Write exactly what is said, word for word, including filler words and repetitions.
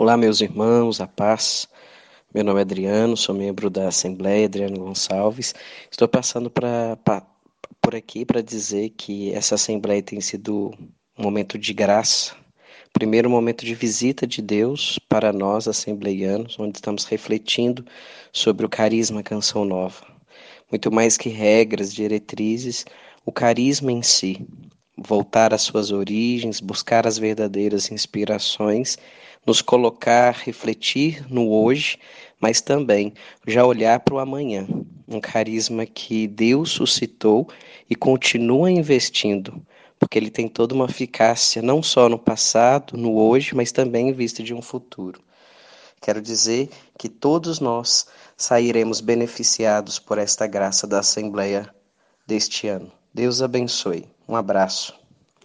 Olá, meus irmãos, a paz. Meu nome é Adriano, sou membro da Assembleia Adriano Gonçalves. Estou passando pra, pa- por aqui para dizer que essa Assembleia tem sido um momento de graça. Primeiro momento de visita de Deus para nós, assembleianos, onde estamos refletindo sobre o carisma Canção Nova. Muito mais que regras, diretrizes, o carisma em si. Voltar às suas origens, buscar as verdadeiras inspirações, nos colocar, refletir no hoje, mas também já olhar para o amanhã. Um carisma que Deus suscitou e continua investindo, porque ele tem toda uma eficácia não só no passado, no hoje, mas também em vista de um futuro. Quero dizer que todos nós sairemos beneficiados por esta graça da Assembleia deste ano. Deus abençoe. Um abraço.